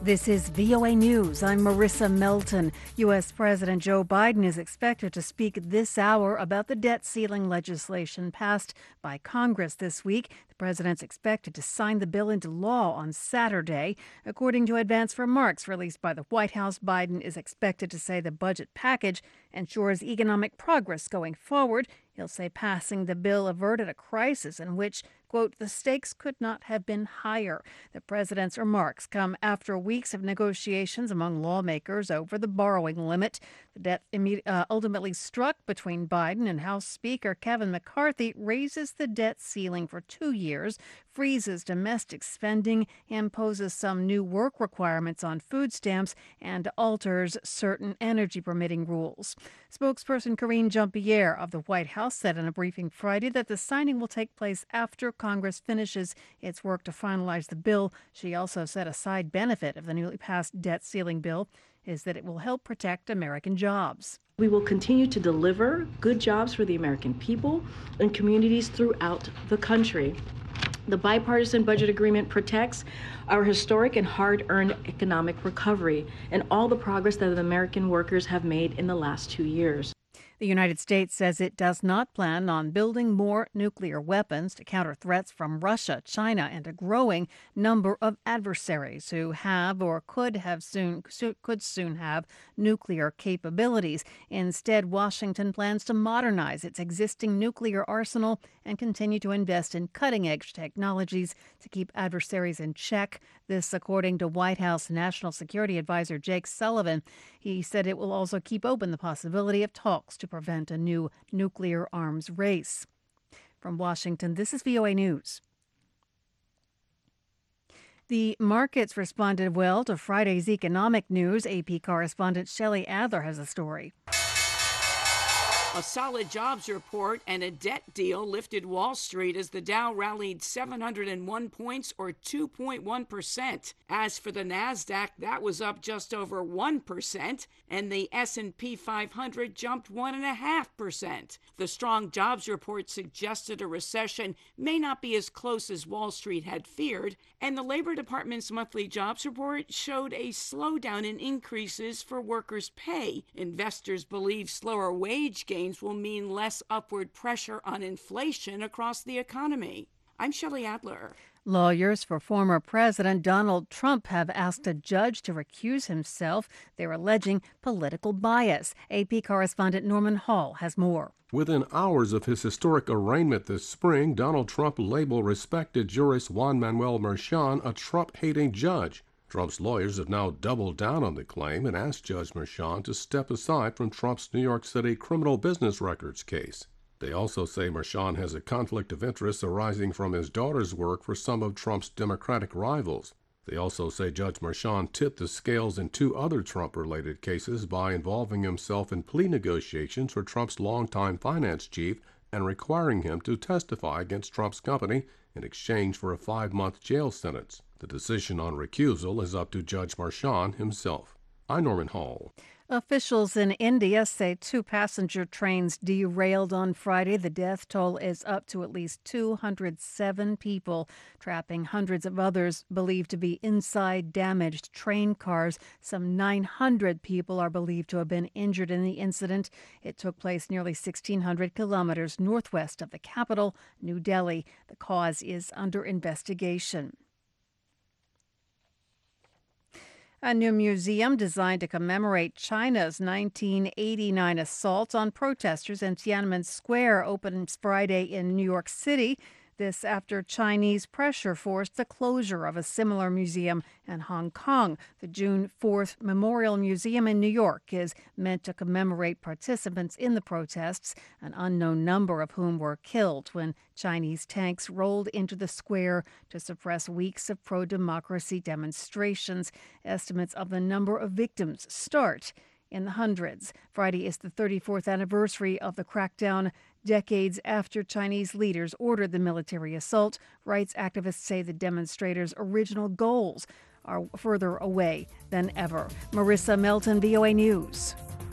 This is VOA News. I'm Marissa Melton. U.S. President Joe Biden is expected to speak this hour about the debt ceiling legislation passed by Congress this week. The president's expected to sign the bill into law on Saturday. According to advance remarks released by the White House, Biden is expected to say the budget package ensures economic progress going forward. He'll say passing the bill averted a crisis in which, quote, the stakes could not have been higher. The president's remarks come after weeks of negotiations among lawmakers over the borrowing limit. The debt ultimately struck between Biden and House Speaker Kevin McCarthy raises the debt ceiling for 2 years, freezes domestic spending, imposes some new work requirements on food stamps, and alters certain energy permitting rules. Spokesperson Karine Jean-Pierre of the White House said in a briefing Friday that the signing will take place after Congress finishes its work to finalize the bill. She also said a side benefit of the newly passed debt ceiling bill is that it will help protect American jobs. We will continue to deliver good jobs for the American people and communities throughout the country. The bipartisan budget agreement protects our historic and hard-earned economic recovery and all the progress that the American workers have made in the last 2 years. The United States says it does not plan on building more nuclear weapons to counter threats from Russia, China, and a growing number of adversaries who have or could soon have nuclear capabilities. Instead, Washington plans to modernize its existing nuclear arsenal and continue to invest in cutting-edge technologies to keep adversaries in check. This, according to White House National Security Advisor Jake Sullivan. He said it will also keep open the possibility of talks to prevent a new nuclear arms race. From Washington, this is VOA News. The markets responded well to Friday's economic news. AP correspondent Shelley Adler has a story. A solid jobs report and a debt deal lifted Wall Street as the Dow rallied 701 points or 2.1%. As for the Nasdaq, that was up just over 1%, and the S&P 500 jumped 1.5%. The strong jobs report suggested a recession may not be as close as Wall Street had feared, and the Labor Department's monthly jobs report showed a slowdown in increases for workers' pay. Investors believe slower wage gains will mean less upward pressure on inflation across the economy. I'm Shelley Adler. Lawyers for former President Donald Trump have asked a judge to recuse himself. They're alleging political bias. AP correspondent Norman Hall has more. Within hours of his historic arraignment this spring, Donald Trump labeled respected jurist Juan Manuel Merchan a Trump-hating judge. Trump's lawyers have now doubled down on the claim and asked Judge Merchan to step aside from Trump's New York City criminal business records case. They also say Merchan has a conflict of interest arising from his daughter's work for some of Trump's Democratic rivals. They also say Judge Merchan tipped the scales in 2 other Trump-related cases by involving himself in plea negotiations for Trump's longtime finance chief and requiring him to testify against Trump's company in exchange for a 5-month jail sentence. The decision on recusal is up to Judge Merchan himself. I'm Norman Hall. Officials in India say 2 passenger trains derailed on Friday. The death toll is up to at least 207 people, trapping hundreds of others believed to be inside damaged train cars. Some 900 people are believed to have been injured in the incident. It took place nearly 1,600 kilometers northwest of the capital, New Delhi. The cause is under investigation. A new museum designed to commemorate China's 1989 assault on protesters in Tiananmen Square opens Friday in New York City. This after Chinese pressure forced the closure of a similar museum in Hong Kong. The June 4th Memorial Museum in New York is meant to commemorate participants in the protests, an unknown number of whom were killed when Chinese tanks rolled into the square to suppress weeks of pro-democracy demonstrations. Estimates of the number of victims start in the hundreds. Friday is the 34th anniversary of the crackdown, decades after Chinese leaders ordered the military assault. Rights activists say the demonstrators' original goals are further away than ever. Marissa Melton, VOA News.